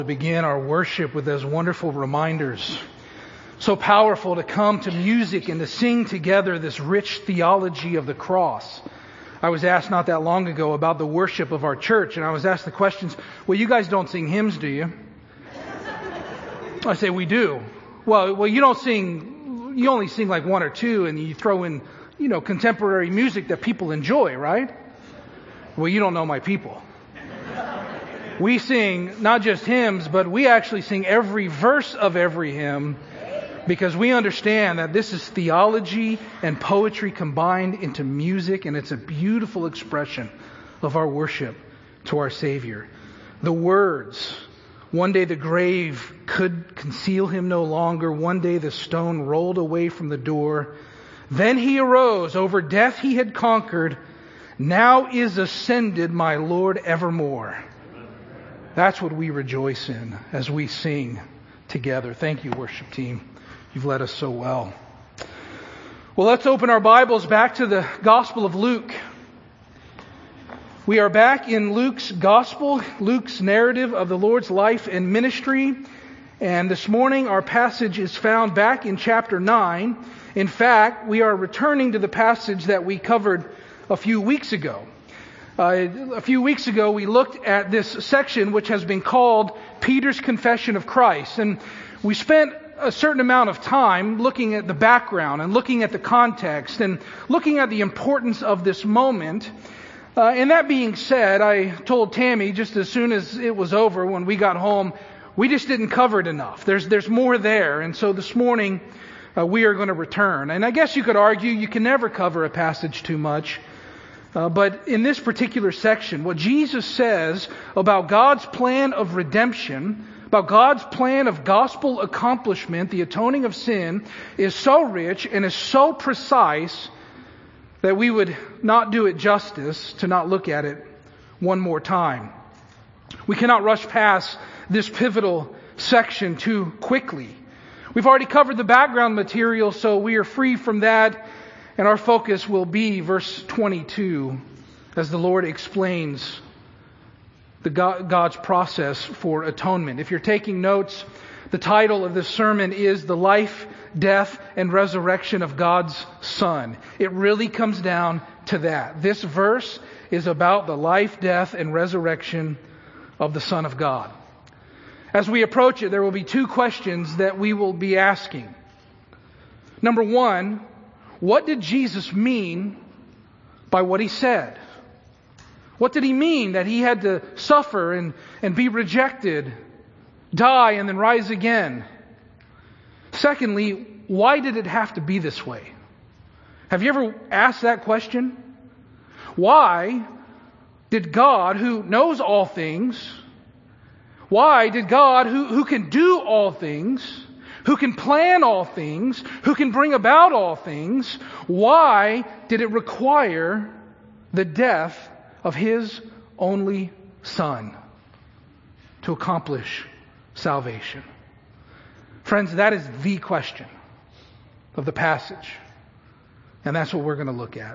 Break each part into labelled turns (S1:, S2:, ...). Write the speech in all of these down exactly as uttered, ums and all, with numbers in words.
S1: To begin our worship with those wonderful reminders. So powerful to come to music and to sing together this rich theology of the cross. I was asked not that long ago about the worship of our church, and I was asked the questions, well, you guys don't sing hymns, do you? I say, we do. Well, well, you don't sing, you only sing like one or two, and you throw in, you know, contemporary music that people enjoy, right? Well, you don't know my people. We sing not just hymns, but we actually sing every verse of every hymn because we understand that this is theology and poetry combined into music, and it's a beautiful expression of our worship to our Savior. The words, one day the grave could conceal him no longer, one day the stone rolled away from the door. Then he arose, over death he had conquered, now is ascended my Lord evermore. That's what we rejoice in as we sing together. Thank you, worship team. You've led us so well. Well, let's open our Bibles back to the Gospel of Luke. We are back in Luke's Gospel, Luke's narrative of the Lord's life and ministry. And this morning our passage is found back in chapter nine. In fact, we are returning to the passage that we covered a few weeks ago. Uh, a few weeks ago, we looked at this section which has been called Peter's Confession of Christ. And we spent a certain amount of time looking at the background and looking at the context and looking at the importance of this moment. Uh, and that being said, I told Tammy just as soon as it was over when we got home, we just didn't cover it enough. There's, there's more there. And so this morning, uh, we are going to return. And I guess you could argue you can never cover a passage too much. Uh, but in this particular section, what Jesus says about God's plan of redemption, about God's plan of gospel accomplishment, the atoning of sin, is so rich and is so precise that we would not do it justice to not look at it one more time. We cannot rush past this pivotal section too quickly. We've already covered the background material, so we are free from that. And our focus will be verse twenty-two as the Lord explains the God, God's process for atonement. If you're taking notes, the title of this sermon is The Life, Death, and Resurrection of God's Son. It really comes down to that. This verse is about the life, death, and resurrection of the Son of God. As we approach it, there will be two questions that we will be asking. Number one, what did Jesus mean by what he said? What did he mean that he had to suffer and, and be rejected, die, and then rise again? Secondly, why did it have to be this way? Have you ever asked that question? Why did God, who knows all things, why did God, who, who can do all things, who can plan all things, who can bring about all things, why did it require the death of His only Son to accomplish salvation? Friends, that is the question of the passage. And that's what we're going to look at.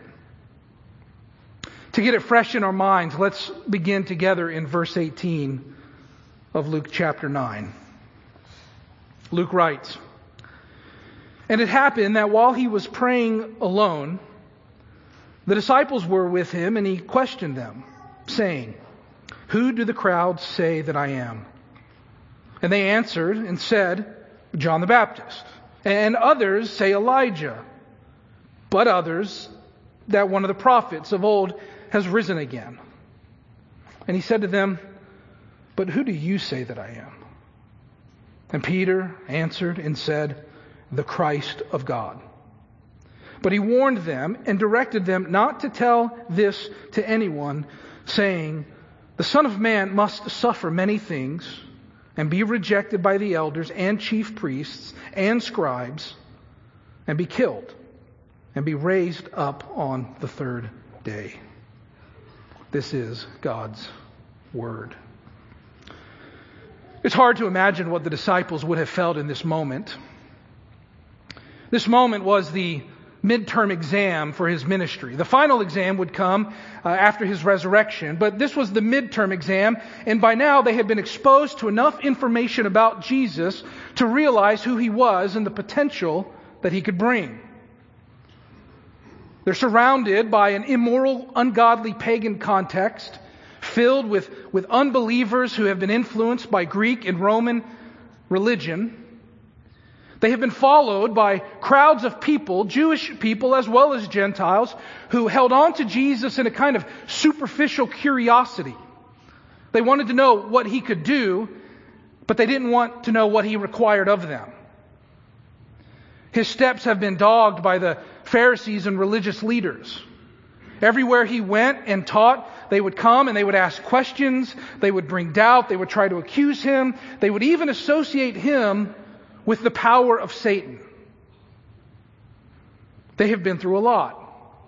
S1: To get it fresh in our minds, let's begin together in verse eighteen of Luke chapter nine. Luke writes, "And it happened that while he was praying alone, the disciples were with him, and he questioned them, saying, 'Who do the crowds say that I am?' And they answered and said, 'John the Baptist.' And others say Elijah, but others that one of the prophets of old has risen again." And he said to them, 'But who do you say that I am?' And Peter answered and said, 'The Christ of God.' But he warned them and directed them not to tell this to anyone, saying, 'The Son of Man must suffer many things and be rejected by the elders and chief priests and scribes and be killed and be raised up on the third day.'" This is God's word. It's hard to imagine what the disciples would have felt in this moment. This moment was the midterm exam for his ministry. The final exam would come uh, after his resurrection, but this was the midterm exam, and by now they had been exposed to enough information about Jesus to realize who he was and the potential that he could bring. They're surrounded by an immoral, ungodly pagan context, filled with, with unbelievers who have been influenced by Greek and Roman religion. They have been followed by crowds of people, Jewish people as well as Gentiles, who held on to Jesus in a kind of superficial curiosity. They wanted to know what he could do, but they didn't want to know what he required of them. His steps have been dogged by the Pharisees and religious leaders. Everywhere he went and taught, they would come and they would ask questions. They would bring doubt. They would try to accuse him. They would even associate him with the power of Satan. They have been through a lot.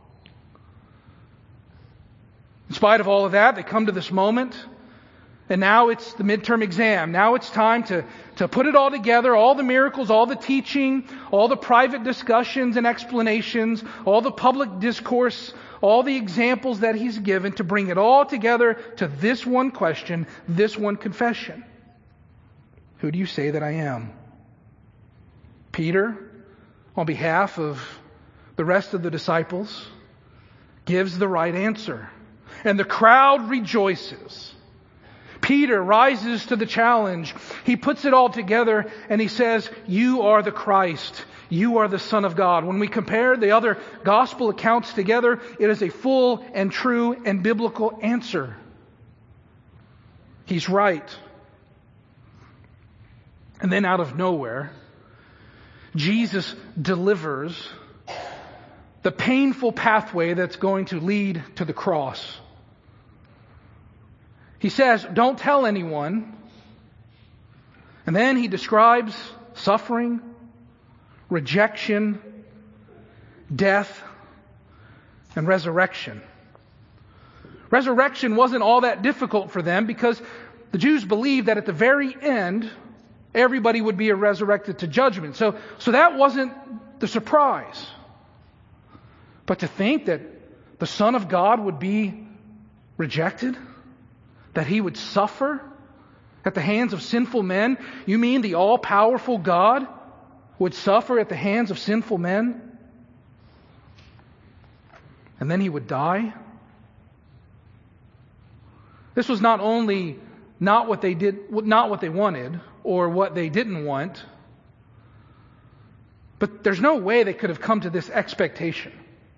S1: In spite of all of that, they come to this moment, and now it's the midterm exam. Now it's time to, to put it all together, all the miracles, all the teaching, all the private discussions and explanations, all the public discourse, all the examples that he's given, to bring it all together to this one question, this one confession. Who do you say that I am? Peter, on behalf of the rest of the disciples, gives the right answer. And the crowd rejoices. Peter rises to the challenge. He puts it all together and he says, "You are the Christ. You are the Son of God." When we compare the other gospel accounts together, it is a full and true and biblical answer. He's right. And then out of nowhere, Jesus delivers the painful pathway that's going to lead to the cross. He says, "Don't tell anyone." And then he describes suffering, rejection, death, and resurrection. Resurrection wasn't all that difficult for them because the Jews believed that at the very end, everybody would be resurrected to judgment. So, so that wasn't the surprise. But to think that the Son of God would be rejected, that he would suffer at the hands of sinful men, you mean the all-powerful God would suffer at the hands of sinful men? And then he would die? This was not only not what they did, not what they wanted, or what they didn't want, but there's no way they could have come to this expectation.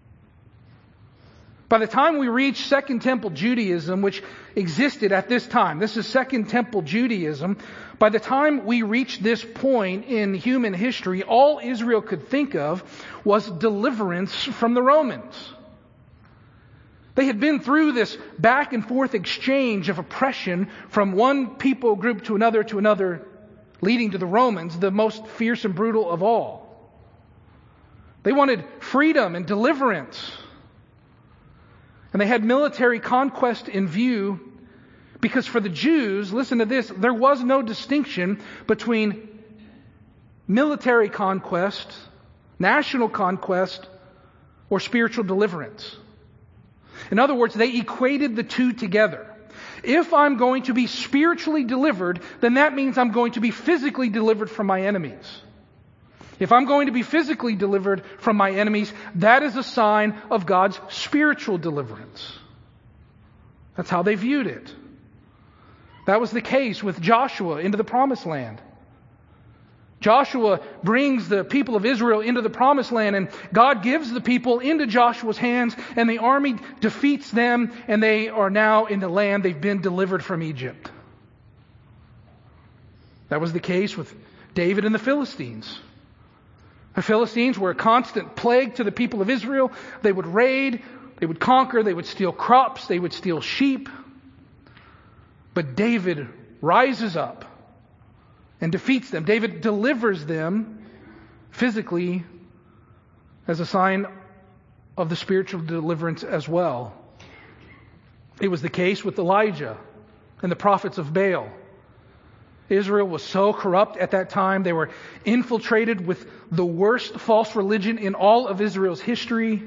S1: By the time we reach Second Temple Judaism, which existed at this time, this is Second Temple Judaism, by the time we reach this point in human history, all Israel could think of was deliverance from the Romans. They had been through this back and forth exchange of oppression from one people group to another to another, leading to the Romans, the most fierce and brutal of all. They wanted freedom and deliverance. And they had military conquest in view because for the Jews, listen to this, there was no distinction between military conquest, national conquest, or spiritual deliverance. In other words, they equated the two together. If I'm going to be spiritually delivered, then that means I'm going to be physically delivered from my enemies. If I'm going to be physically delivered from my enemies, that is a sign of God's spiritual deliverance. That's how they viewed it. That was the case with Joshua into the Promised Land. Joshua brings the people of Israel into the Promised Land, and God gives the people into Joshua's hands, and the army defeats them, and they are now in the land. They've been delivered from Egypt. That was the case with David and the Philistines. The Philistines were a constant plague to the people of Israel. They would raid, they would conquer, they would steal crops, they would steal sheep. But David rises up and defeats them. David delivers them physically as a sign of the spiritual deliverance as well. It was the case with Elijah and the prophets of Baal. Israel was so corrupt at that time. They were infiltrated with the worst false religion in all of Israel's history.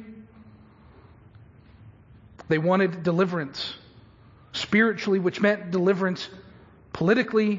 S1: They wanted deliverance spiritually, which meant deliverance politically.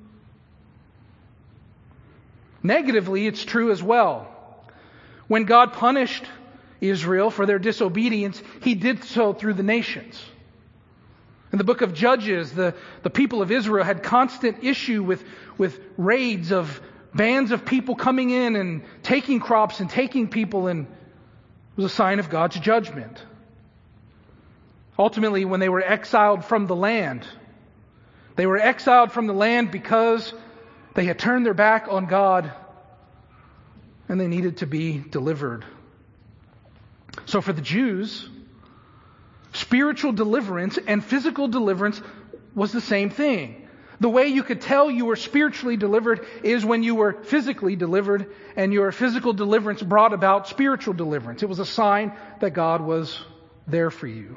S1: Negatively, it's true as well. When God punished Israel for their disobedience, He did so through the nations. In the book of Judges, the, the people of Israel had constant issue with, with raids of bands of people coming in and taking crops and taking people, and it was a sign of God's judgment. Ultimately, when they were exiled from the land, they were exiled from the land because they had turned their back on God and they needed to be delivered. So for the Jews, spiritual deliverance and physical deliverance was the same thing. The way you could tell you were spiritually delivered is when you were physically delivered, and your physical deliverance brought about spiritual deliverance. It was a sign that God was there for you.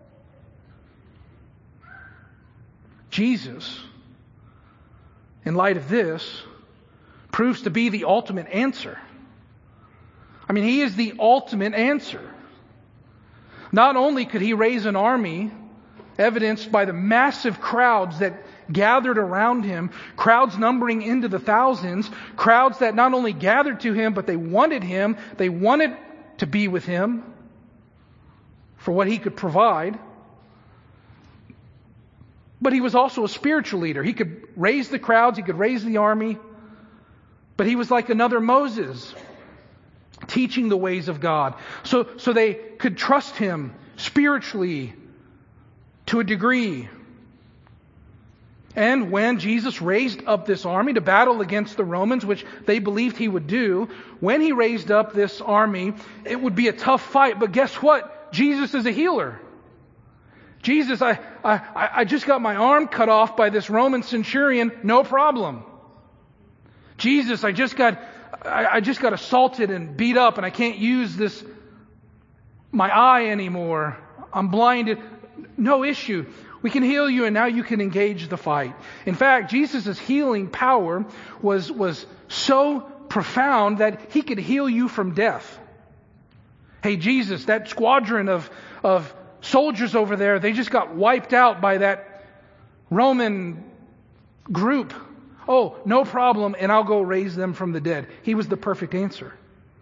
S1: Jesus, in light of this, proves to be the ultimate answer. I mean, He is the ultimate answer. Not only could He raise an army, evidenced by the massive crowds that gathered around Him, crowds numbering into the thousands, crowds that not only gathered to Him, but they wanted Him, they wanted to be with Him for what He could provide. But He was also a spiritual leader. He could raise the crowds, He could raise the army, but He was like another Moses, teaching the ways of God. So, so they could trust Him spiritually to a degree. And when Jesus raised up this army to battle against the Romans, which they believed He would do, when He raised up this army, it would be a tough fight. But guess what? Jesus is a healer. Jesus, I, I, I just got my arm cut off by this Roman centurion, no problem. Jesus, I just got I, I just got assaulted and beat up, and I can't use this my eye anymore. I'm blinded. No issue. We can heal you, and now you can engage the fight. In fact, Jesus' healing power was, was so profound that He could heal you from death. Hey, Jesus, that squadron of, of soldiers over there, they just got wiped out by that Roman group. Oh, no problem, and I'll go raise them from the dead. He was the perfect answer.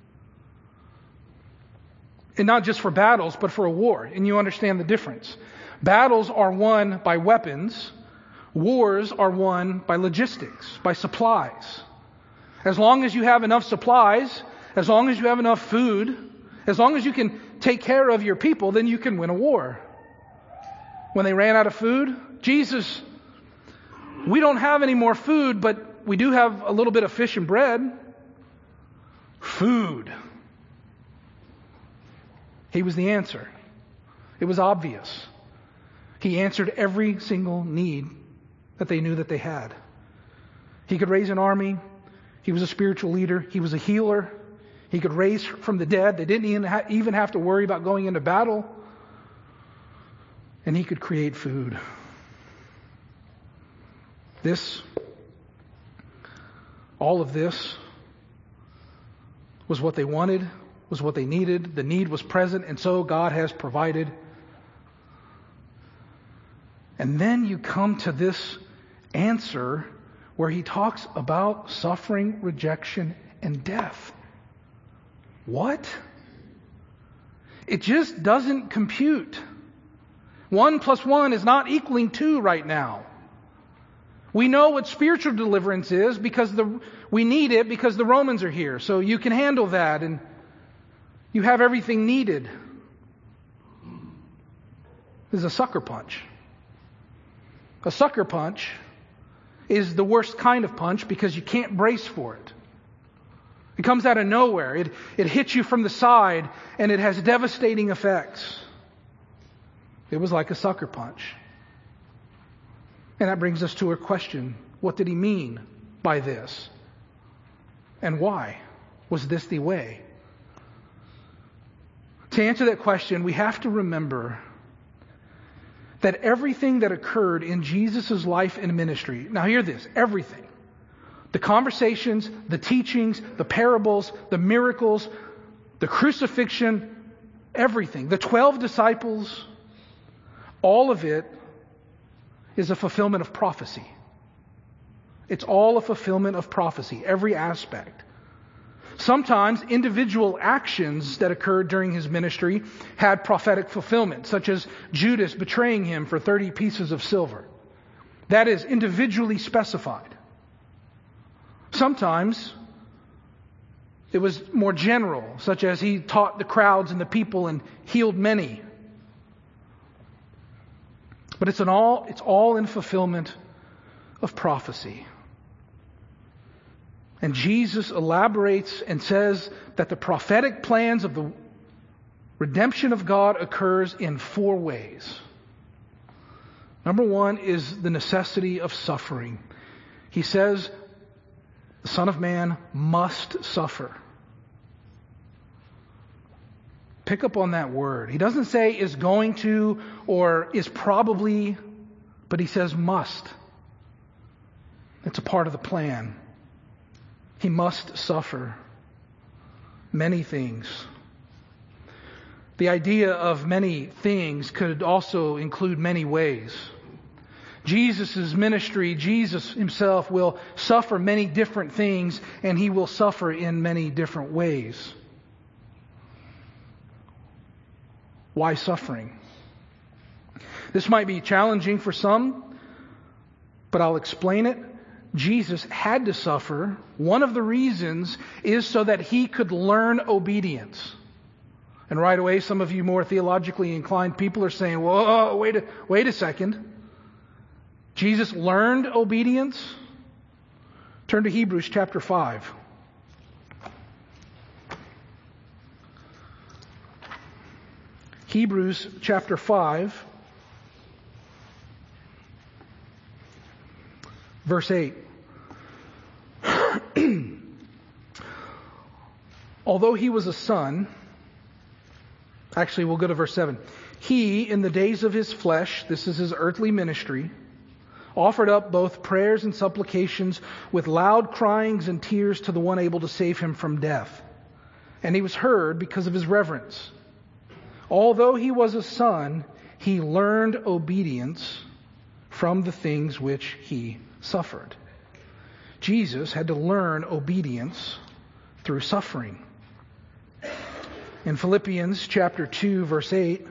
S1: And not just for battles, but for a war. And you understand the difference. Battles are won by weapons. Wars are won by logistics, by supplies. As long as you have enough supplies, as long as you have enough food, as long as you can take care of your people, then you can win a war. When they ran out of food, Jesus, we don't have any more food, but we do have a little bit of fish and bread. Food. He was the answer. It was obvious. He answered every single need that they knew that they had. He could raise an army. He was a spiritual leader. He was a healer. He could raise from the dead. They didn't even have to worry about going into battle. And He could create food. This, all of this, was what they wanted, was what they needed. The need was present, and so God has provided. And then you come to this answer where He talks about suffering, rejection, and death. What? It just doesn't compute. One plus one is not equaling two right now. We know what spiritual deliverance is because the we need it because the Romans are here. So you can handle that and you have everything needed. This is a sucker punch. A sucker punch is the worst kind of punch because you can't brace for it. It comes out of nowhere. It, it hits you from the side and it has devastating effects. It was like a sucker punch. And that brings us to a question. What did He mean by this? And why was this the way? To answer that question, we have to remember that everything that occurred in Jesus' life and ministry, now hear this, everything, the conversations, the teachings, the parables, the miracles, the crucifixion, everything, the twelve disciples, all of it is a fulfillment of prophecy. It's all a fulfillment of prophecy, every aspect. Sometimes individual actions that occurred during his ministry had prophetic fulfillment, such as Judas betraying him for thirty pieces of silver. That is individually specified. Sometimes it was more general, such as he taught the crowds and the people and healed many. But it's an all it's all in fulfillment of prophecy. And Jesus elaborates and says that the prophetic plans of the redemption of God occurs in four ways. Number one is the necessity of suffering. He says the Son of Man must suffer. Pick up on that word. He doesn't say is going to or is probably, but he says must. It's a part of the plan. He must suffer many things. The idea of many things could also include many ways. Jesus' ministry, Jesus himself will suffer many different things, and he will suffer in many different ways. Why suffering? This might be challenging for some, but I'll explain it. Jesus had to suffer. One of the reasons is so that he could learn obedience. And right away, some of you more theologically inclined people are saying, whoa, wait a, wait a second. Jesus learned obedience? Turn to Hebrews chapter five. Hebrews chapter five, verse eight. Although he was a son, actually we'll go to verse seven. He, in the days of his flesh, this is his earthly ministry, offered up both prayers and supplications with loud cryings and tears to the one able to save him from death. And he was heard because of his reverence. Although he was a son, he learned obedience from the things which he suffered. Jesus had to learn obedience through suffering. In Philippians chapter two, verse eight,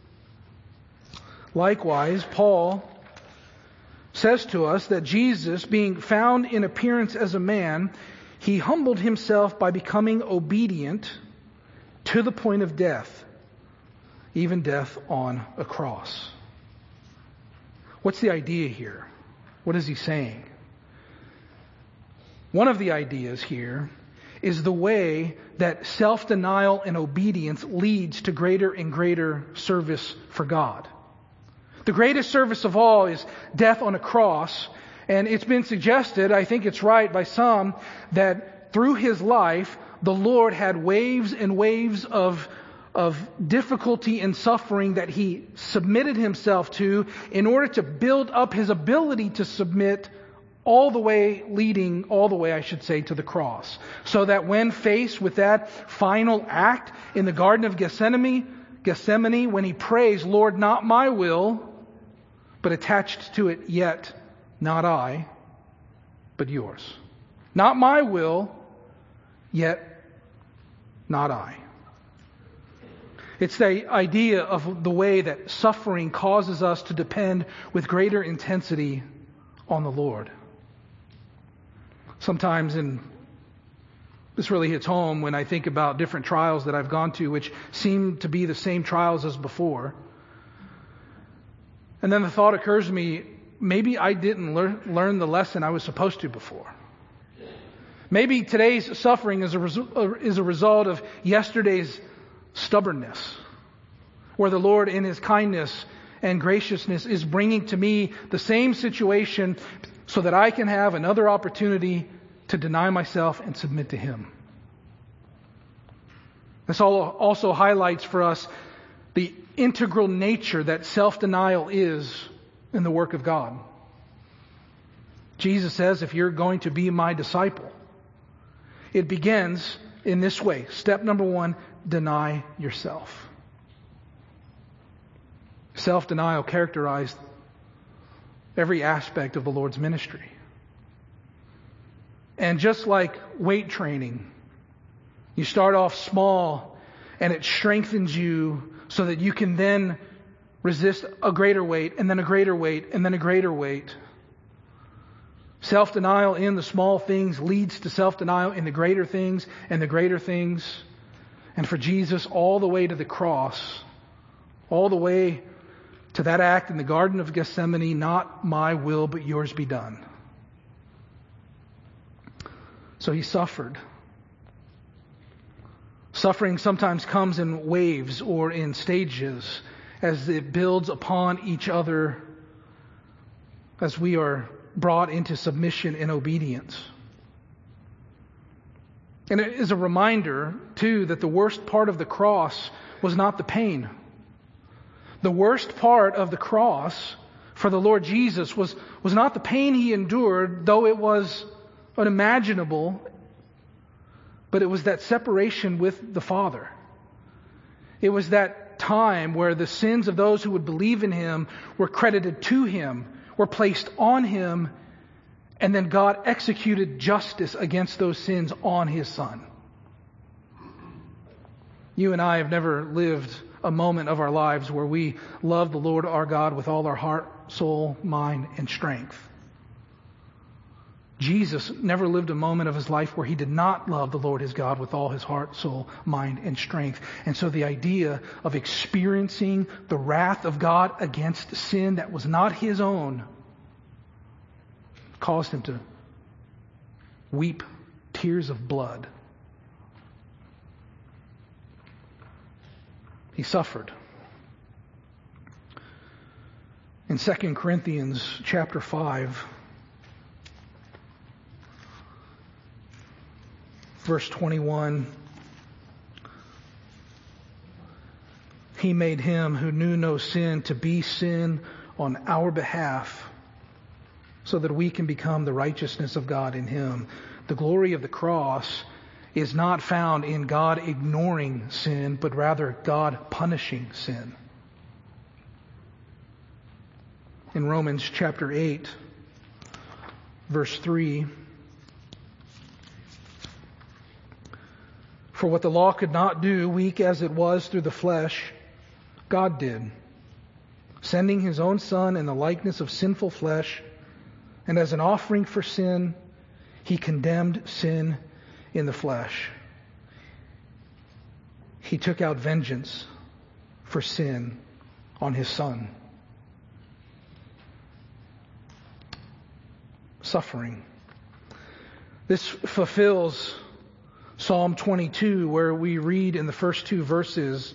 S1: likewise, Paul says to us that Jesus, being found in appearance as a man, he humbled himself by becoming obedient to the point of death, even death on a cross. What's the idea here? What is he saying? One of the ideas here is the way that self-denial and obedience leads to greater and greater service for God. The greatest service of all is death on a cross. And it's been suggested, I think it's right by some, that through his life, the Lord had waves and waves of, of difficulty and suffering that he submitted himself to in order to build up his ability to submit all the way, leading all the way, I should say, to the cross. So that when faced with that final act in the Garden of Gethsemane, Gethsemane, when he prays, Lord, not my will, but attached to it, yet not I, but yours. Not my will, yet not I. It's the idea of the way that suffering causes us to depend with greater intensity on the Lord. Sometimes, and this really hits home when I think about different trials that I've gone to, which seem to be the same trials as before. And then the thought occurs to me, maybe I didn't learn, learn the lesson I was supposed to before. Maybe today's suffering is a, resu- is a result of yesterday's stubbornness, where the Lord in his kindness and graciousness is bringing to me the same situation so that I can have another opportunity to deny myself and submit to him. This all also highlights for us the integral nature that self-denial is in the work of God. Jesus says, if you're going to be my disciple, it begins in this way. Step number one, deny yourself. Self-denial characterized every aspect of the Lord's ministry. And just like weight training, you start off small and it strengthens you so that you can then resist a greater weight and then a greater weight and then a greater weight. Self-denial in the small things leads to self-denial in the greater things and the greater things. And for Jesus, all the way to the cross, all the way to that act in the Garden of Gethsemane, not my will but yours be done. So he suffered. Suffering sometimes comes in waves or in stages as it builds upon each other as we are brought into submission and obedience. And it is a reminder, too, that the worst part of the cross was not the pain. The worst part of the cross for the Lord Jesus was, was not the pain he endured, though it was unimaginable, but it was that separation with the Father. It was that time where the sins of those who would believe in him were credited to him, were placed on him, and then God executed justice against those sins on his Son. You and I have never lived a moment of our lives where we love the Lord our God with all our heart, soul, mind, and strength. Jesus never lived a moment of his life where he did not love the Lord his God with all his heart, soul, mind, and strength. And so the idea of experiencing the wrath of God against sin that was not his own caused him to weep tears of blood. He suffered. In Second Corinthians chapter five, verse twenty-one, he made him who knew no sin to be sin on our behalf, so that we can become the righteousness of God in him. The glory of the cross is not found in God ignoring sin, but rather God punishing sin. In Romans chapter eight, verse three, for what the law could not do, weak as it was through the flesh, God did, sending his own Son in the likeness of sinful flesh, and as an offering for sin, he condemned sin in the flesh. He took out vengeance for sin on his Son. Suffering. This fulfills Psalm twenty-two, where we read in the first two verses,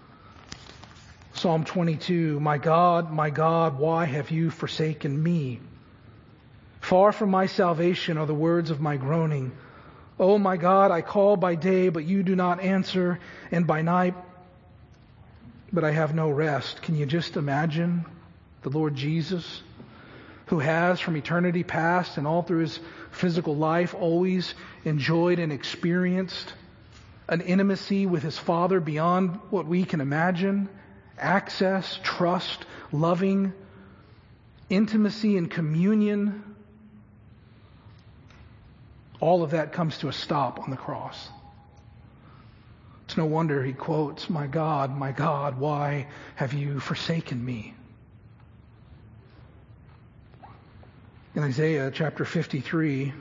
S1: Psalm twenty-two, my God, my God, why have you forsaken me? Far from my salvation are the words of my groaning. O my God, I call by day, but you do not answer, and by night, but I have no rest. Can you just imagine the Lord Jesus, who has from eternity past and all through his physical life always enjoyed and experienced an intimacy with his Father beyond what we can imagine, access, trust, loving, intimacy and communion. All of that comes to a stop on the cross. It's no wonder he quotes, my God, my God, why have you forsaken me? In Isaiah chapter fifty-three,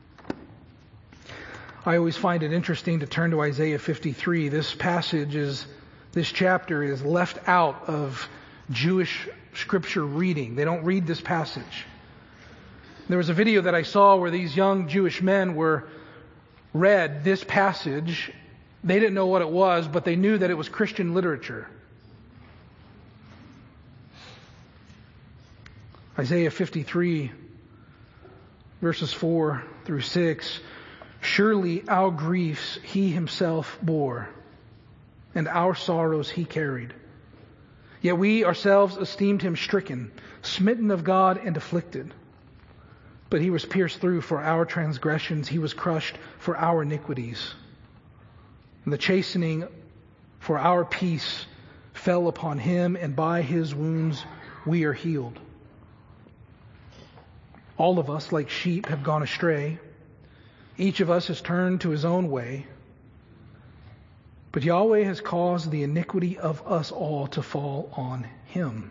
S1: I always find it interesting to turn to Isaiah fifty-three. This passage is, this chapter is left out of Jewish scripture reading. They don't read this passage. There was a video that I saw where these young Jewish men were read this passage. They didn't know what it was, but they knew that it was Christian literature. Isaiah fifty-three, verses four through six. Surely our griefs he himself bore, and our sorrows he carried. Yet we ourselves esteemed him stricken, smitten of God, and afflicted. But he was pierced through for our transgressions. He was crushed for our iniquities. And the chastening for our peace fell upon him, and by his wounds we are healed. All of us, like sheep, have gone astray. Each of us has turned to his own way. But Yahweh has caused the iniquity of us all to fall on him.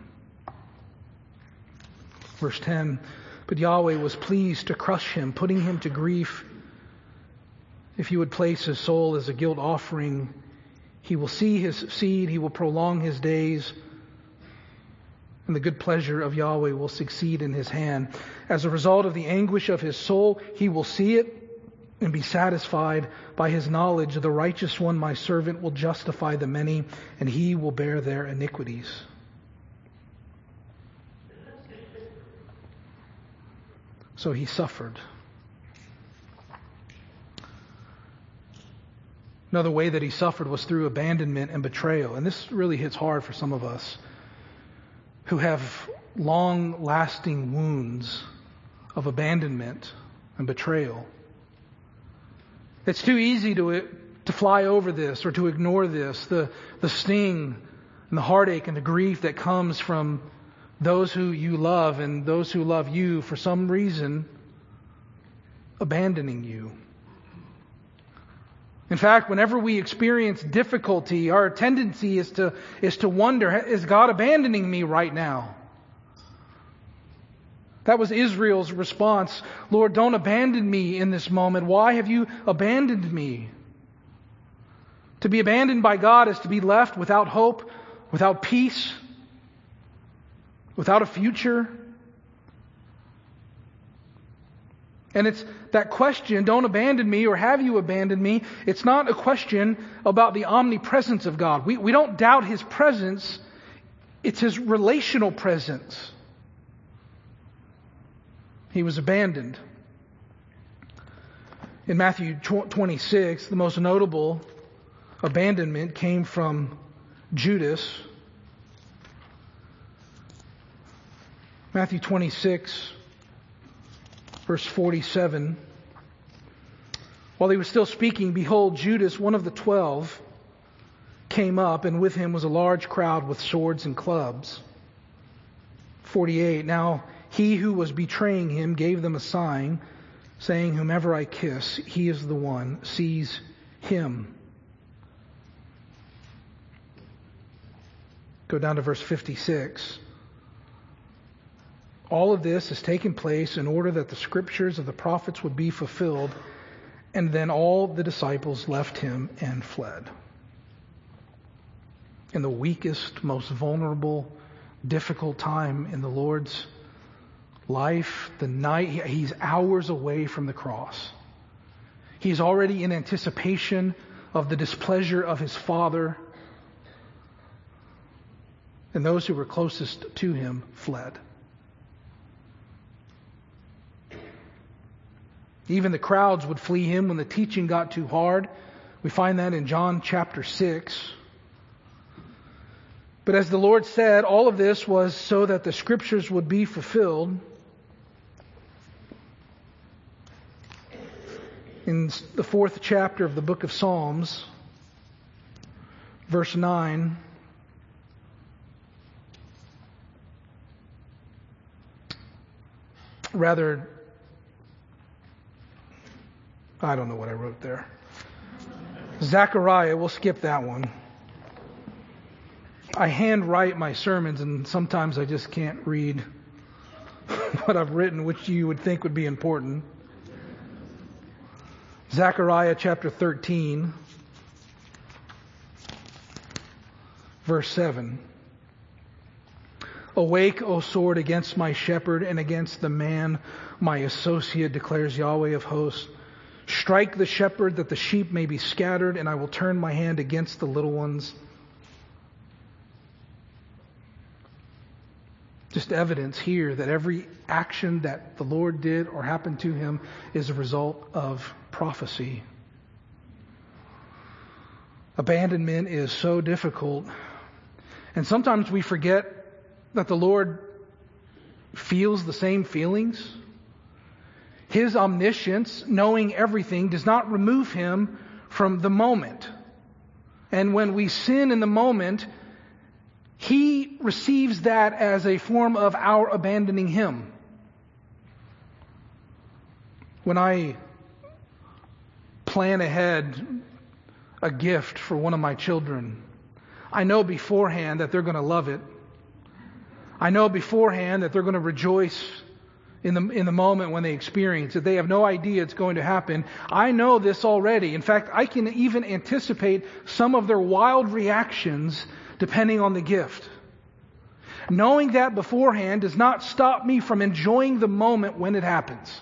S1: Verse ten, but Yahweh was pleased to crush him, putting him to grief. If you would place his soul as a guilt offering, he will see his seed, he will prolong his days, and the good pleasure of Yahweh will succeed in his hand. As a result of the anguish of his soul, he will see it and be satisfied. By his knowledge, the righteous one, my servant, will justify the many, and he will bear their iniquities. So he suffered. Another way that he suffered was through abandonment and betrayal. And this really hits hard for some of us who have long-lasting wounds of abandonment and betrayal. It's too easy to to fly over this or to ignore this, the, the sting and the heartache and the grief that comes from those who you love and those who love you for some reason abandoning you. In fact, whenever we experience difficulty, our tendency is to is to wonder, is God abandoning me right now? That was Israel's response. Lord, don't abandon me in this moment. Why have you abandoned me? To be abandoned by God is to be left without hope, without peace, without a future. And it's that question, don't abandon me, or have you abandoned me? It's not a question about the omnipresence of God. We, we don't doubt his presence. It's his relational presence. He was abandoned. In Matthew twenty-six, the most notable abandonment came from Judas. Matthew twenty-six, verse forty-seven. While he was still speaking, behold, Judas, one of the twelve, came up, and with him was a large crowd with swords and clubs. forty-eight. Now he who was betraying him gave them a sign, saying, whomever I kiss, he is the one. Seize him. Go down to verse fifty-six. All of this has taken place in order that the scriptures of the prophets would be fulfilled. And then all the disciples left him and fled. In the weakest, most vulnerable, difficult time in the Lord's life, the night, he's hours away from the cross. He's already in anticipation of the displeasure of his Father. And those who were closest to him fled. Even the crowds would flee him when the teaching got too hard. We find that in John chapter six. But as the Lord said, all of this was so that the scriptures would be fulfilled. In the fourth chapter of the book of Psalms, verse nine, rather, I don't know what I wrote there. Zechariah, we'll skip that one. I handwrite my sermons, and sometimes I just can't read what I've written, which you would think would be important. Zechariah chapter thirteen, verse seven. Awake, O sword, against my shepherd and against the man, my associate, declares Yahweh of hosts. Strike the shepherd that the sheep may be scattered, and I will turn my hand against the little ones. Just evidence here that every action that the Lord did or happened to him is a result of prophecy. Abandonment is so difficult. And sometimes we forget that the Lord feels the same feelings. His omniscience, knowing everything, does not remove him from the moment. And when we sin in the moment, he receives that as a form of our abandoning him. When I plan ahead a gift for one of my children, I know beforehand that they're going to love it. I know beforehand that they're going to rejoice in the in the moment when they experience it. They have no idea it's going to happen. I know this already. In fact, I can even anticipate some of their wild reactions depending on the gift. Knowing that beforehand does not stop me from enjoying the moment when it happens.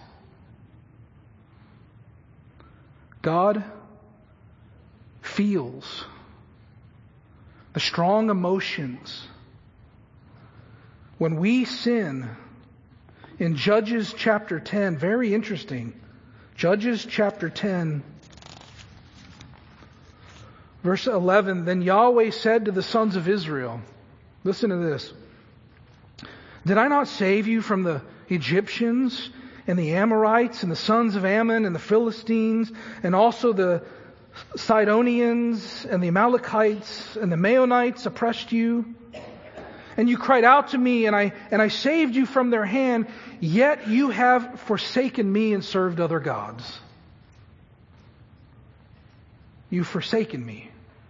S1: God feels the strong emotions. When we sin, in Judges chapter ten, very interesting, Judges chapter ten, verse eleven, then Yahweh said to the sons of Israel, listen to this, did I not save you from the Egyptians and the Amorites and the sons of Ammon and the Philistines and also the Sidonians and the Amalekites and the Maonites oppressed you? And you cried out to me, and I and I saved you from their hand, yet you have forsaken me and served other gods. You've forsaken me.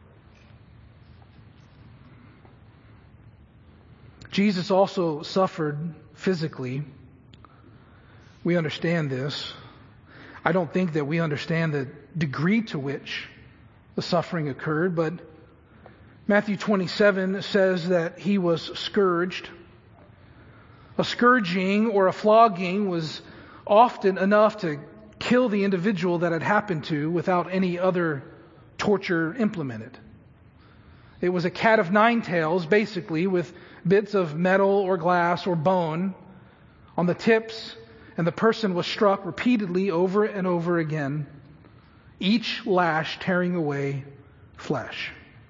S1: Jesus also suffered physically. We understand this. I don't think that we understand the degree to which the suffering occurred, but Matthew twenty-seven says that he was scourged. A scourging or a flogging was often enough to kill the individual that had happened to without any other torture implemented. It was a cat of nine tails, basically, with bits of metal or glass or bone on the tips, and the person was struck repeatedly over and over again, each lash tearing away flesh.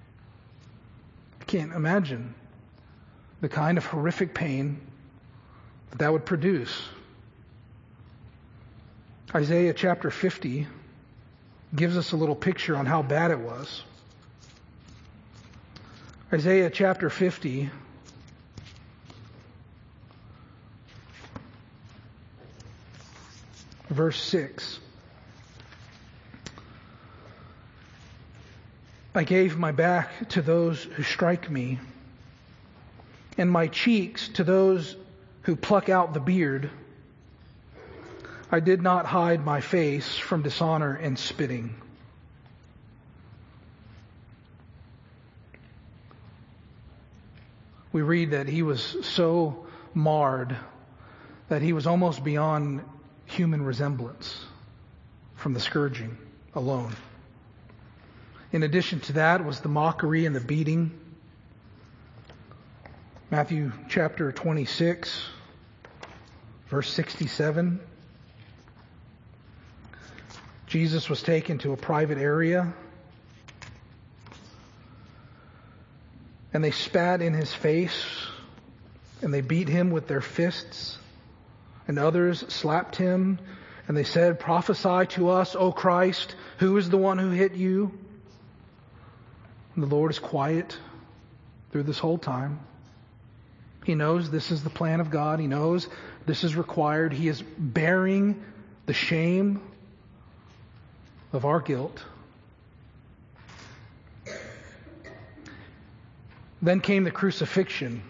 S1: I can't imagine the kind of horrific pain that that would produce. Isaiah chapter fifty gives us a little picture on how bad it was. Isaiah chapter fifty, verse six. I gave my back to those who strike me, and my cheeks to those who pluck out the beard. I did not hide my face from dishonor and spitting. We read that he was so marred that he was almost beyond human resemblance from the scourging alone. In addition to that was the mockery and the beating. Matthew chapter twenty-six, verse sixty-seven. Jesus was taken to a private area, and they spat in his face, and they beat him with their fists, and others slapped him, and they said, "Prophesy to us, O Christ, who is the one who hit you?" And the Lord is quiet through this whole time. He knows this is the plan of God. He knows this is required. He is bearing the shame of our guilt. Then came the crucifixion.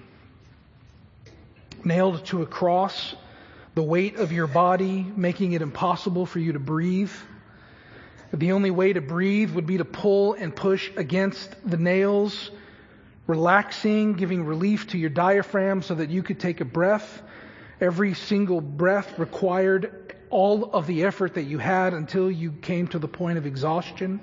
S1: Nailed to a cross, the weight of your body making it impossible for you to breathe. The only way to breathe would be to pull and push against the nails, relaxing, giving relief to your diaphragm so that you could take a breath. Every single breath required all of the effort that you had until you came to the point of exhaustion.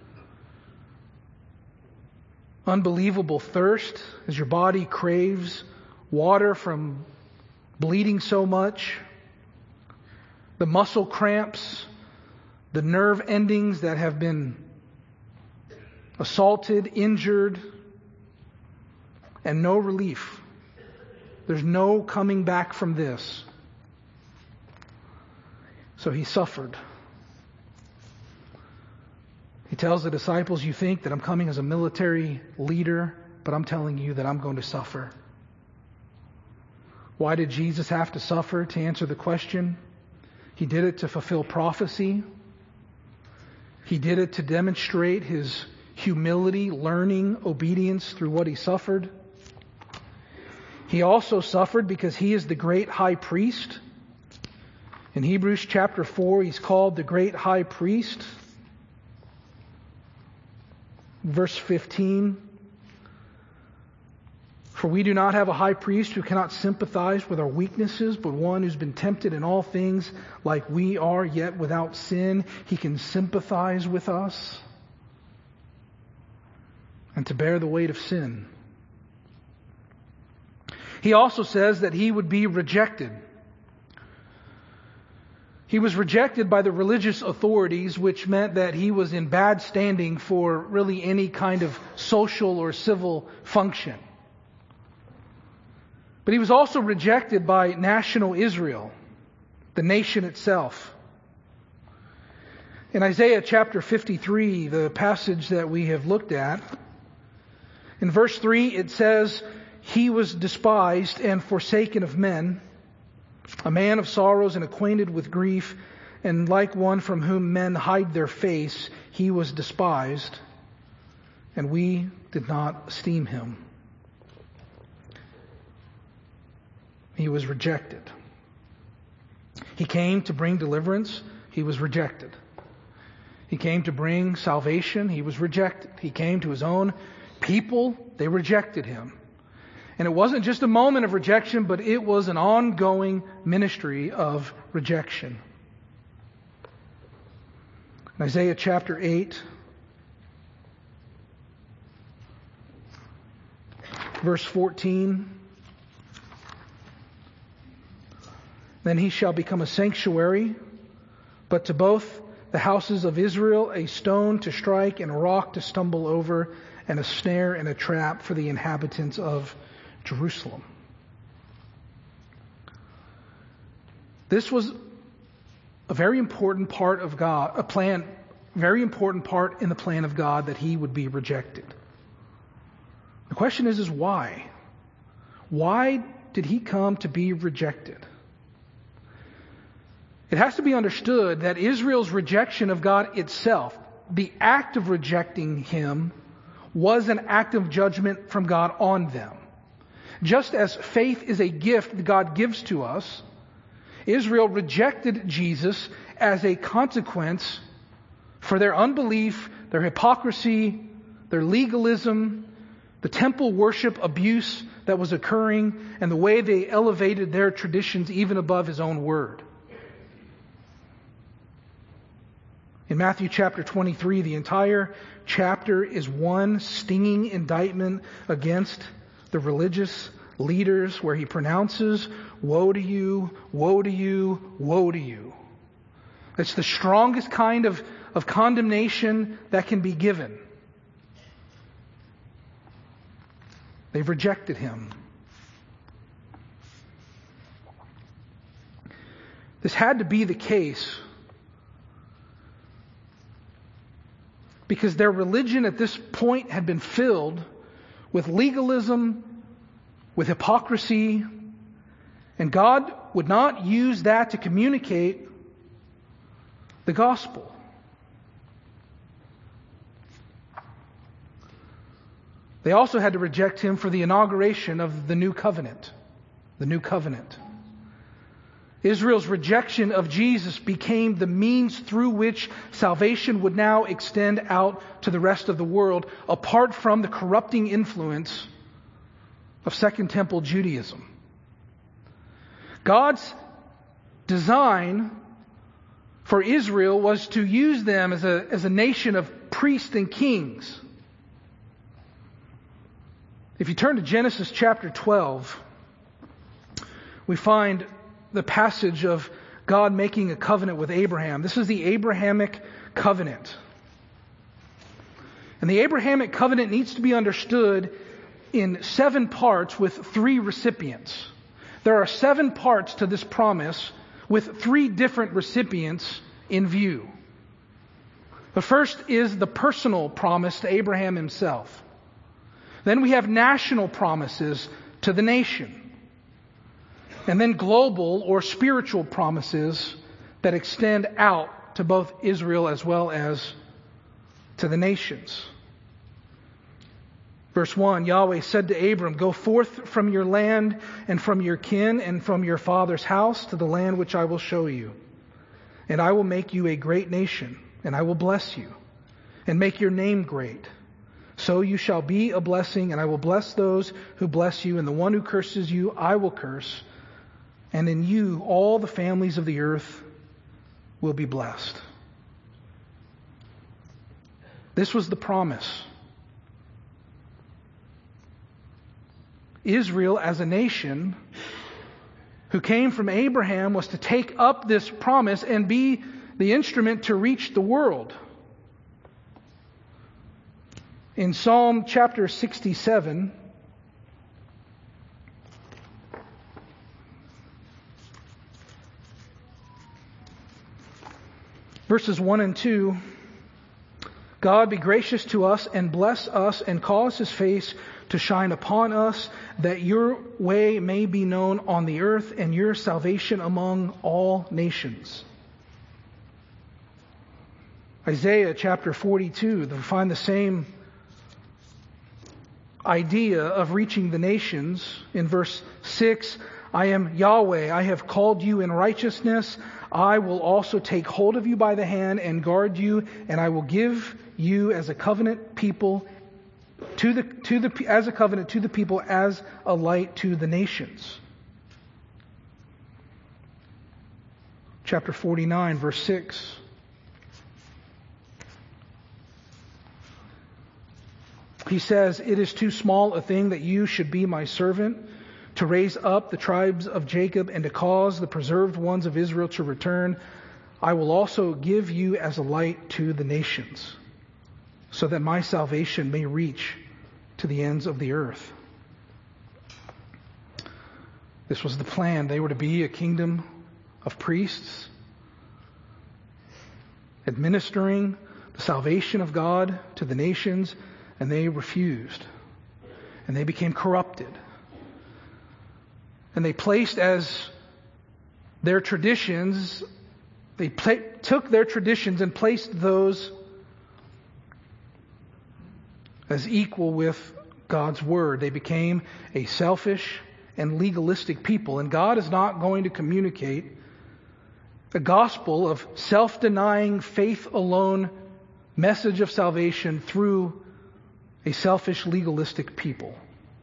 S1: Unbelievable thirst as your body craves water from bleeding so much. The muscle cramps, the nerve endings that have been assaulted, injured. and no relief. There's no coming back from this. So he suffered. He tells the disciples, you think that I'm coming as a military leader, but I'm telling you that I'm going to suffer. Why did Jesus have to suffer? To answer the question, he did it to fulfill prophecy. He did it to demonstrate his humility, learning, obedience through what he suffered. He also suffered because he is the great high priest. In Hebrews chapter four, he's called the great high priest. Verse fifteen, for we do not have a high priest who cannot sympathize with our weaknesses, but one who's been tempted in all things like we are, yet without sin. He can sympathize with us and to bear the weight of sin. He also says that he would be rejected. He was rejected by the religious authorities, which meant that he was in bad standing for really any kind of social or civil function. But he was also rejected by national Israel, the nation itself. In Isaiah chapter fifty-three, the passage that we have looked at, in verse three it says, he was despised and forsaken of men, a man of sorrows and acquainted with grief, and like one from whom men hide their face, he was despised, and we did not esteem him. He was rejected. He came to bring deliverance. He was rejected. He came to bring salvation. He was rejected. He came to his own people. They rejected him. And it wasn't just a moment of rejection, but it was an ongoing ministry of rejection. In Isaiah chapter eight, verse fourteen, then he shall become a sanctuary, but to both the houses of Israel a stone to strike and a rock to stumble over, and a snare and a trap for the inhabitants of Jerusalem. This was a very important part of God, a plan, very important part in the plan of God that he would be rejected. The question is, is why? Why did he come to be rejected? It has to be understood that Israel's rejection of God itself, the act of rejecting him, was an act of judgment from God on them. Just as faith is a gift that God gives to us, Israel rejected Jesus as a consequence for their unbelief, their hypocrisy, their legalism, the temple worship abuse that was occurring, and the way they elevated their traditions even above his own word. In Matthew chapter twenty-three, the entire chapter is one stinging indictment against the religious leaders, where he pronounces, woe to you, woe to you, woe to you. It's the strongest kind of, of condemnation that can be given. They've rejected him. This had to be the case because their religion at this point had been filled with legalism, with hypocrisy, and God would not use that to communicate the gospel. They also had to reject him for the inauguration of the new covenant. The new covenant. Israel's rejection of Jesus became the means through which salvation would now extend out to the rest of the world, apart from the corrupting influence of Second Temple Judaism. God's design for Israel was to use them as a, as a nation of priests and kings. If you turn to Genesis chapter twelve, we find the passage of God making a covenant with Abraham. This is the Abrahamic covenant. And the Abrahamic covenant needs to be understood in seven parts with three recipients. There are seven parts to this promise with three different recipients in view. The first is the personal promise to Abraham himself. Then we have national promises to the nation. And then global or spiritual promises that extend out to both Israel as well as to the nations. Verse one, Yahweh said to Abram, "Go forth from your land and from your kin and from your father's house to the land which I will show you. And I will make you a great nation, and I will bless you, and make your name great. So you shall be a blessing, and I will bless those who bless you, and the one who curses you I will curse. And in you all the families of the earth will be blessed." This was the promise. Israel as a nation who came from Abraham was to take up this promise and be the instrument to reach the world. In Psalm chapter sixty-seven, verses one and two, "God be gracious to us and bless us and cause His face to shine upon us, that your way may be known on the earth and your salvation among all nations." Isaiah chapter forty-two, we find the same idea of reaching the nations. In verse six, "I am Yahweh, I have called you in righteousness. I will also take hold of you by the hand and guard you, and I will give you as a covenant people to the to the as a covenant to the people, as a light to the nations." Chapter forty-nine, verse six. He says, "It is too small a thing that you should be my servant, to raise up the tribes of Jacob and to cause the preserved ones of Israel to return. I will also give you as a light to the nations, so that my salvation may reach to the ends of the earth." This was the plan. They were to be a kingdom of priests, administering the salvation of God to the nations, and they refused. And they became corrupted. And they placed as their traditions, they pla- took their traditions and placed those as equal with God's word. They became a selfish and legalistic people. And God is not going to communicate the gospel of self-denying, faith alone message of salvation through a selfish, legalistic people.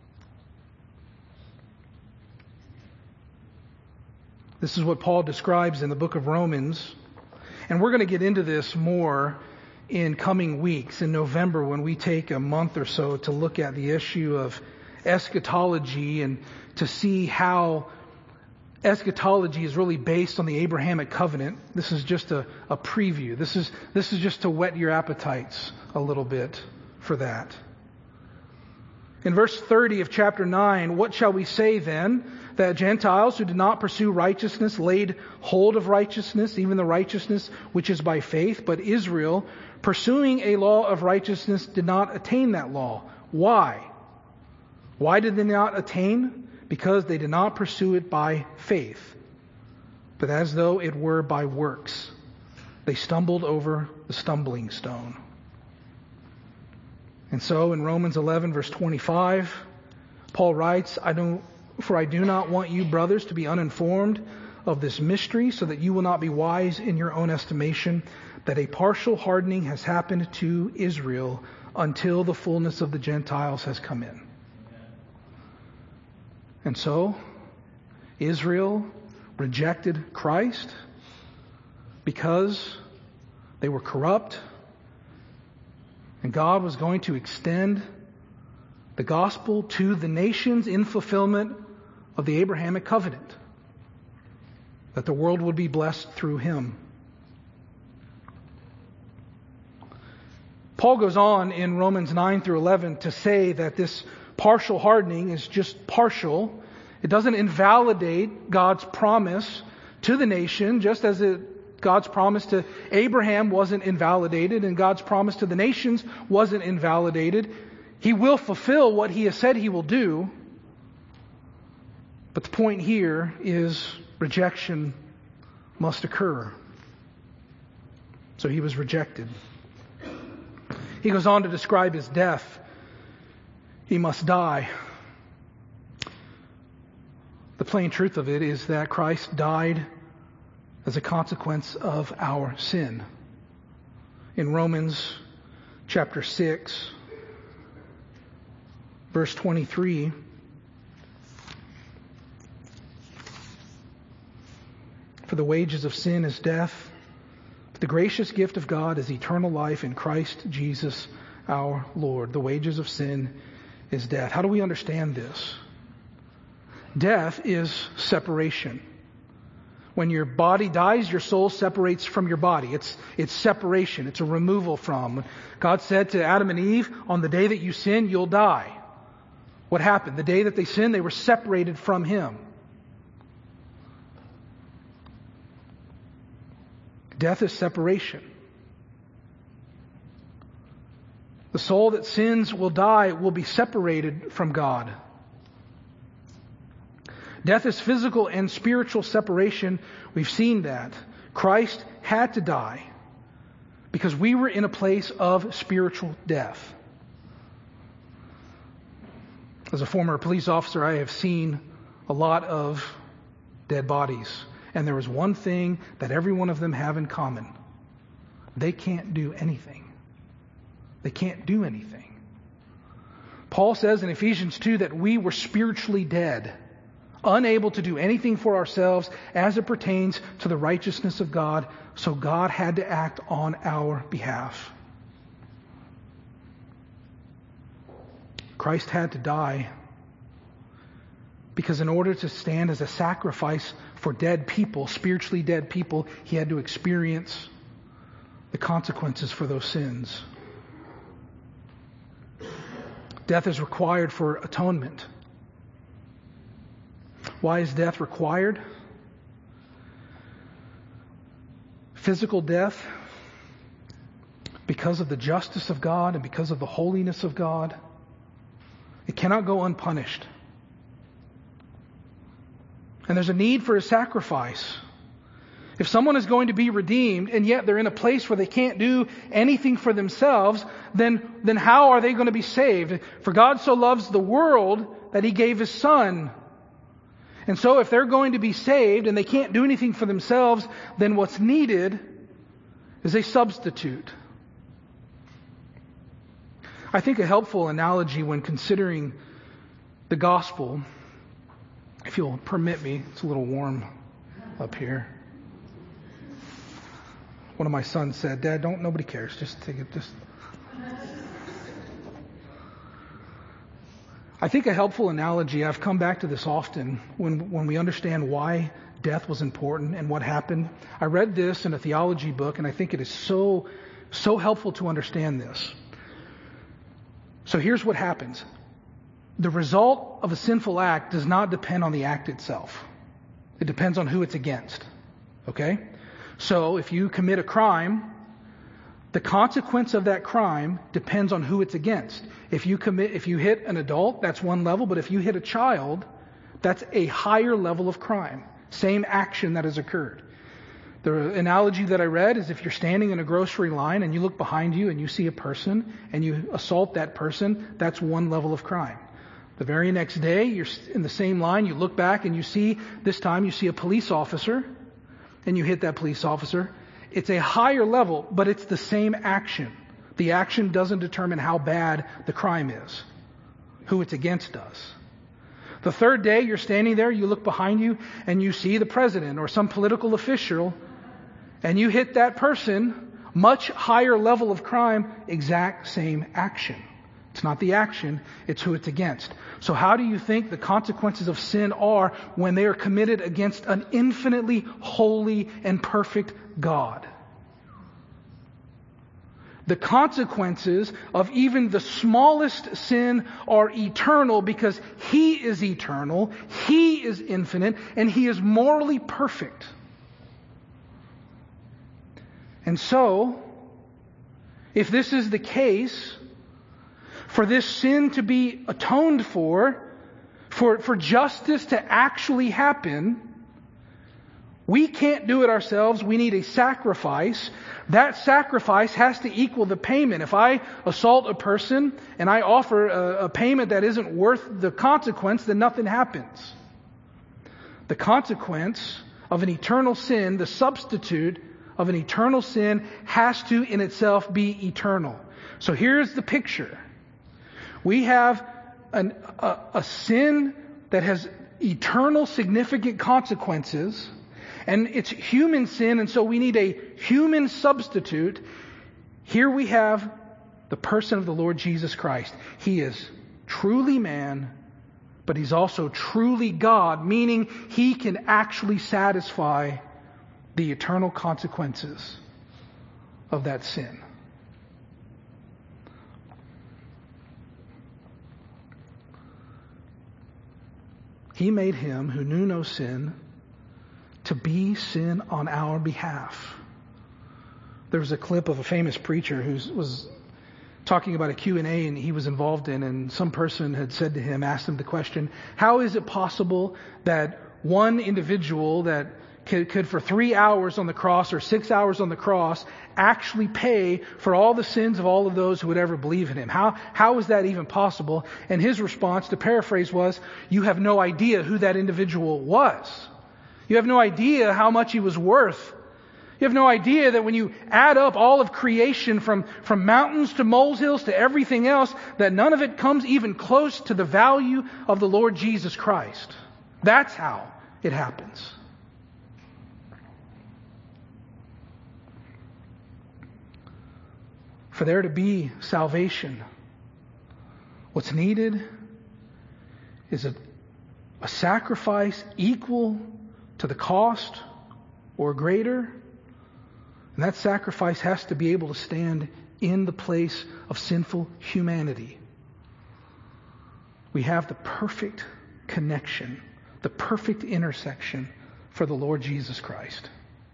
S1: This is what Paul describes in the book of Romans. And we're going to get into this more in coming weeks, in November, when we take a month or so to look at the issue of eschatology and to see how eschatology is really based on the Abrahamic covenant. This is just a, a preview. This is, this is just to whet your appetites a little bit for that. In verse thirty of chapter nine, "What shall we say then? That Gentiles who did not pursue righteousness laid hold of righteousness, even the righteousness which is by faith. But Israel, pursuing a law of righteousness, did not attain that law." Why? Why did they not attain? Because they did not pursue it by faith, but as though it were by works. They stumbled over the stumbling stone. And so in Romans eleven, verse twenty-five, Paul writes, I don't, "For I do not want you, brothers, to be uninformed of this mystery, so that you will not be wise in your own estimation, that a partial hardening has happened to Israel until the fullness of the Gentiles has come in." And so, Israel rejected Christ because they were corrupt, and God was going to extend the gospel to the nations in fulfillment of the Abrahamic covenant, that the world would be blessed through him. Paul goes on in Romans nine through eleven to say that this partial hardening is just partial. It doesn't invalidate God's promise to the nation, just as it, God's promise to Abraham wasn't invalidated and God's promise to the nations wasn't invalidated. He will fulfill what He has said He will do. But the point here is rejection must occur. So He was rejected. He goes on to describe His death. He must die. The plain truth of it is that Christ died as a consequence of our sin. In Romans chapter six, verse twenty-three, for the wages of sin is death, but the gracious gift of God is eternal life in Christ Jesus our Lord. The wages of sin is death. How do we understand this? Death is separation. When your body dies, your soul separates from your body. It's, it's separation. It's a removal from. God said to Adam and Eve, on the day that you sin, you'll die. What happened? The day that they sinned, they were separated from Him. Death is separation. The soul that sins will die, will be separated from God. Death is physical and spiritual separation. We've seen that. Christ had to die because we were in a place of spiritual death. As a former police officer, I have seen a lot of dead bodies. And there is one thing that every one of them have in common. They can't do anything. They can't do anything. Paul says in Ephesians two that we were spiritually dead, unable to do anything for ourselves as it pertains to the righteousness of God, so God had to act on our behalf. Christ had to die because in order to stand as a sacrifice for dead people, spiritually dead people, He had to experience the consequences for those sins. Death is required for atonement. Why is death required? Physical death, because of the justice of God and because of the holiness of God, it cannot go unpunished. And there's a need for a sacrifice. If someone is going to be redeemed and yet they're in a place where they can't do anything for themselves, then, then how are they going to be saved? For God so loves the world that He gave His Son. And so if they're going to be saved and they can't do anything for themselves, then what's needed is a substitute. I think a helpful analogy when considering the gospel, if you'll permit me, it's a little warm up here. One of my sons said, "Dad, don't, nobody cares. Just take it, just." I think a helpful analogy, I've come back to this often when, when we understand why death was important and what happened. I read this in a theology book and I think it is so, so helpful to understand this. So here's what happens. The result of a sinful act does not depend on the act itself. It depends on who it's against. Okay? So if you commit a crime, the consequence of that crime depends on who it's against. If you commit, if you hit an adult, that's one level, but if you hit a child, that's a higher level of crime. Same action that has occurred. The analogy that I read is if you're standing in a grocery line and you look behind you and you see a person and you assault that person, that's one level of crime. The very next day, you're in the same line, you look back and you see, this time you see a police officer and you hit that police officer. It's a higher level, but it's the same action. The action doesn't determine how bad the crime is. Who it's against does. The third day, you're standing there, you look behind you, and you see the president or some political official, and you hit that person, much higher level of crime, exact same action. It's not the action, it's who it's against. So how do you think the consequences of sin are when they are committed against an infinitely holy and perfect God? The consequences of even the smallest sin are eternal because He is eternal, He is infinite, and He is morally perfect. And so, if this is the case, for this sin to be atoned for, for, for justice to actually happen, we can't do it ourselves. We need a sacrifice. That sacrifice has to equal the payment. If I assault a person and I offer a, a payment that isn't worth the consequence, then nothing happens. The consequence of an eternal sin, the substitute of an eternal sin, has to in itself be eternal. So here's the picture. We have an, a, a sin that has eternal significant consequences, and it's human sin, and so we need a human substitute. Here we have the person of the Lord Jesus Christ. He is truly man, but He's also truly God, meaning He can actually satisfy the eternal consequences of that sin. He made Him who knew no sin to be sin on our behalf. There was a clip of a famous preacher who was talking about a Q and A and he was involved in, and some person had said to him, asked him the question, how is it possible that one individual that could, could for three hours on the cross or six hours on the cross actually pay for all the sins of all of those who would ever believe in Him? How, how is that even possible? And his response, to paraphrase, was, you have no idea who that individual was. You have no idea how much he was worth. You have no idea that when you add up all of creation from, from mountains to molehills to everything else, that none of it comes even close to the value of the Lord Jesus Christ. That's how it happens. For there to be salvation, what's needed is a, a sacrifice equal to the cost or greater. And that sacrifice has to be able to stand in the place of sinful humanity. We have the perfect connection, the perfect intersection for the Lord Jesus Christ.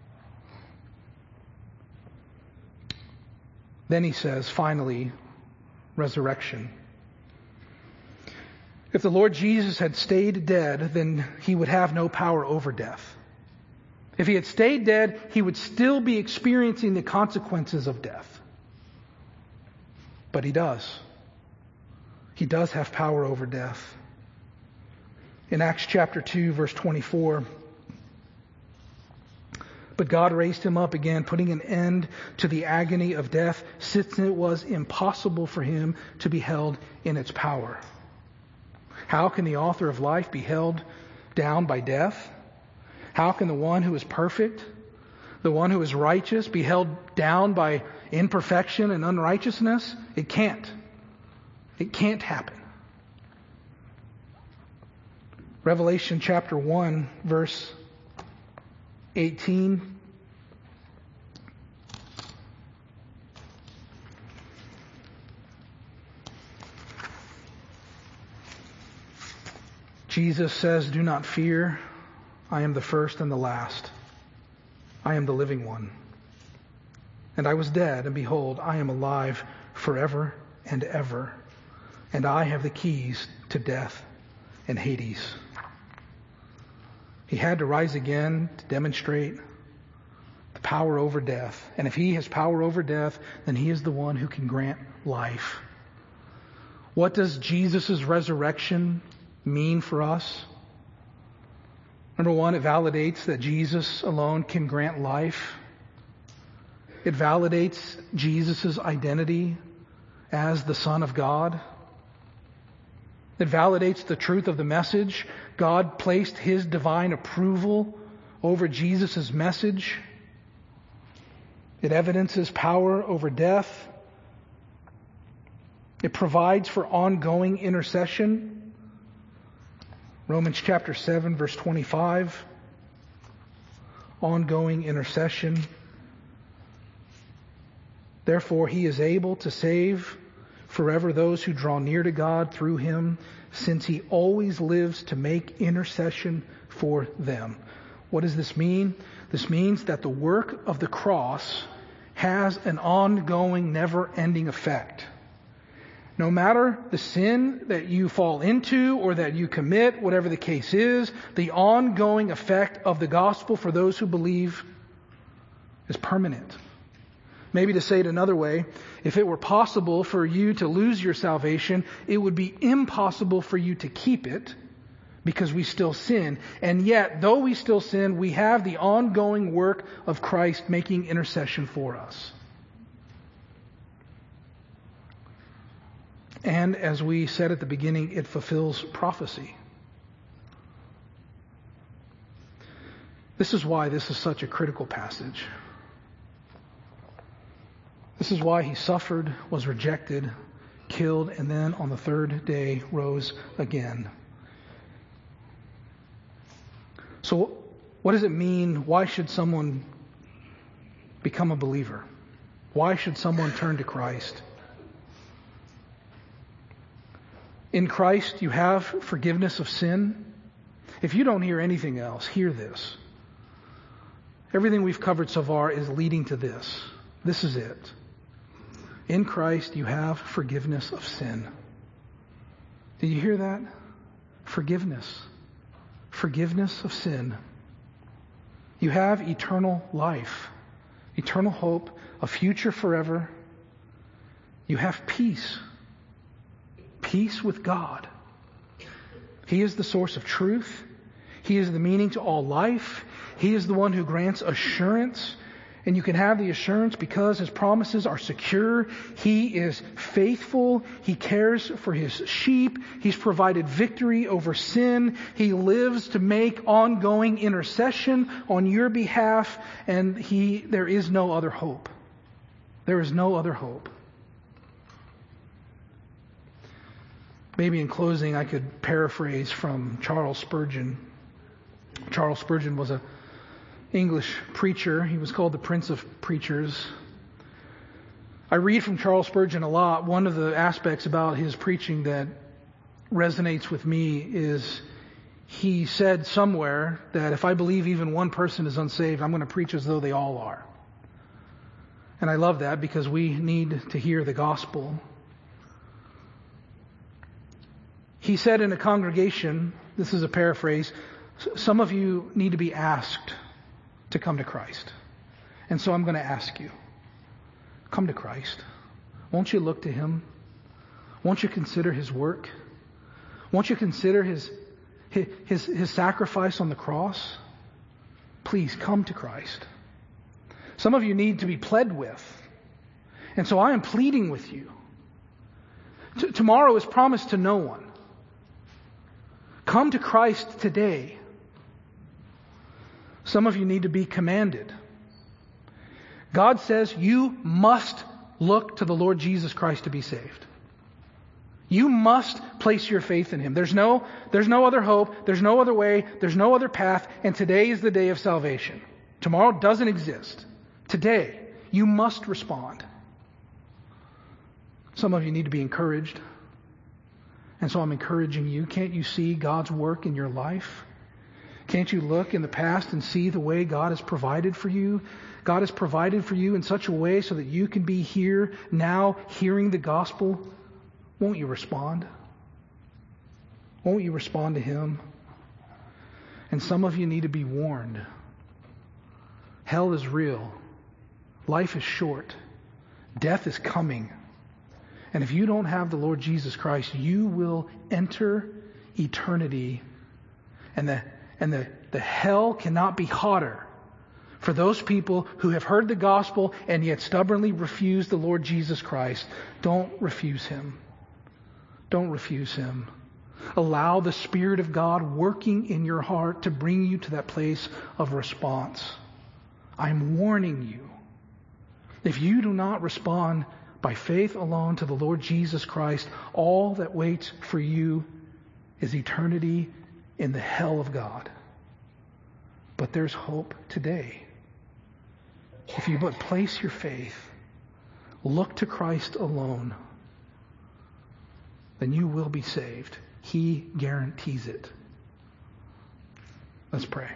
S1: Then he says, finally, resurrection. If the Lord Jesus had stayed dead, then He would have no power over death. If He had stayed dead, He would still be experiencing the consequences of death. But He does. He does have power over death. In Acts chapter two, verse twenty-four, but God raised Him up again, putting an end to the agony of death, since it was impossible for Him to be held in its power. How can the author of life be held down by death? How can the one who is perfect, the one who is righteous, be held down by imperfection and unrighteousness? It can't. It can't happen. Revelation chapter one, verse eighteen. Jesus says, do not fear. I am the first and the last. I am the living one. And I was dead, and behold, I am alive forever and ever. And I have the keys to death and Hades. He had to rise again to demonstrate the power over death. And if He has power over death, then He is the one who can grant life. What does Jesus' resurrection mean for us? Number one, it validates that Jesus alone can grant life. It validates Jesus' identity as the Son of God. It validates the truth of the message. God placed His divine approval over Jesus' message. It evidences power over death. It provides for ongoing intercession. Romans chapter seven, verse twenty-five. Ongoing intercession. Therefore, he is able to save forever those who draw near to God through him, since he always lives to make intercession for them. What does this mean? This means that the work of the cross has an ongoing, never-ending effect. No matter the sin that you fall into or that you commit, whatever the case is, the ongoing effect of the gospel for those who believe is permanent. Maybe to say it another way, if it were possible for you to lose your salvation, it would be impossible for you to keep it because we still sin. And yet, though we still sin, we have the ongoing work of Christ making intercession for us. And as we said at the beginning, it fulfills prophecy. This is why this is such a critical passage. This is why he suffered, was rejected, killed, and then on the third day rose again. So what does it mean? Why should someone become a believer? Why should someone turn to Christ? In Christ, you have forgiveness of sin. If you don't hear anything else, hear this. Everything we've covered so far is leading to this. This is it. In Christ, you have forgiveness of sin. Did you hear that? Forgiveness. Forgiveness of sin. You have eternal life, eternal hope, a future forever. You have peace. Peace with God. He is the source of truth. He is the meaning to all life. He is the one who grants assurance. And you can have the assurance because his promises are secure. He is faithful. He cares for his sheep. He's provided victory over sin. He lives to make ongoing intercession on your behalf. And he, there is no other hope. There is no other hope. Maybe in closing, I could paraphrase from Charles Spurgeon. Charles Spurgeon was an English preacher. He was called the Prince of Preachers. I read from Charles Spurgeon a lot. One of the aspects about his preaching that resonates with me is he said somewhere that if I believe even one person is unsaved, I'm going to preach as though they all are. And I love that because we need to hear the gospel. He said in a congregation, this is a paraphrase, some of you need to be asked to come to Christ. And so I'm going to ask you, come to Christ. Won't you look to him? Won't you consider his work? Won't you consider his, his, his, his sacrifice on the cross? Please come to Christ. Some of you need to be pled with. And so I am pleading with you. T- tomorrow is promised to no one. Come to Christ today. Some of you need to be commanded. God says you must look to the Lord Jesus Christ to be saved. You must place your faith in him. There's no, there's no other hope. There's no other way. There's no other path. And today is the day of salvation. Tomorrow doesn't exist. Today, you must respond. Some of you need to be encouraged. And so I'm encouraging you. Can't you see God's work in your life? Can't you look in the past and see the way God has provided for you? God has provided for you in such a way so that you can be here now hearing the gospel. Won't you respond? Won't you respond to him? And some of you need to be warned. Hell is real. Life is short. Death is coming. And if you don't have the Lord Jesus Christ, you will enter eternity. And the, and the, the hell cannot be hotter for those people who have heard the gospel and yet stubbornly refuse the Lord Jesus Christ. Don't refuse him. Don't refuse him. Allow the Spirit of God working in your heart to bring you to that place of response. I'm warning you. If you do not respond by faith alone to the Lord Jesus Christ, all that waits for you is eternity in the hell of God. But there's hope today. If you but place your faith, look to Christ alone, then you will be saved. He guarantees it. Let's pray.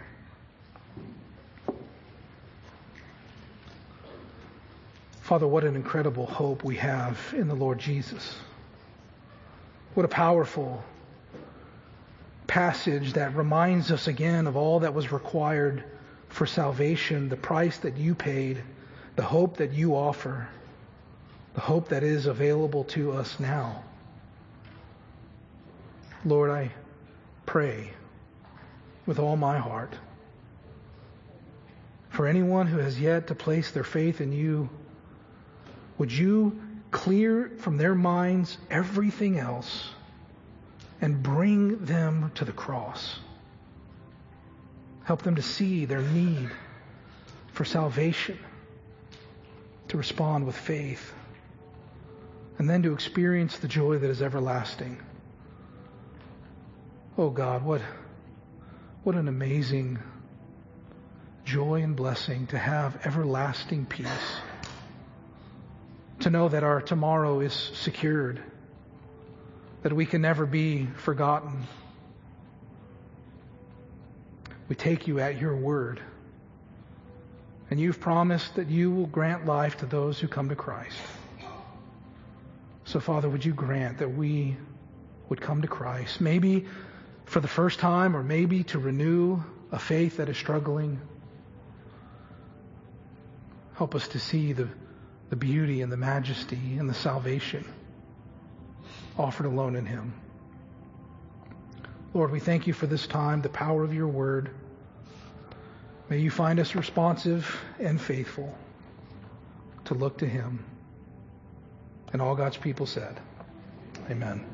S1: Father, what an incredible hope we have in the Lord Jesus. What a powerful passage that reminds us again of all that was required for salvation, the price that you paid, the hope that you offer, the hope that is available to us now. Lord, I pray with all my heart for anyone who has yet to place their faith in you, would you clear from their minds everything else and bring them to the cross. Help them to see their need for salvation, to respond with faith, and then to experience the joy that is everlasting. Oh God, what, what an amazing joy and blessing to have everlasting peace. To know that our tomorrow is secured, that we can never be forgotten. We take you at your word. And you've promised that you will grant life to those who come to Christ. So Father, would you grant that we would come to Christ, maybe for the first time, or maybe to renew a faith that is struggling. Help us to see the, the beauty and the majesty and the salvation offered alone in Him. Lord, we thank you for this time, the power of your word. May you find us responsive and faithful to look to Him. And all God's people said, amen.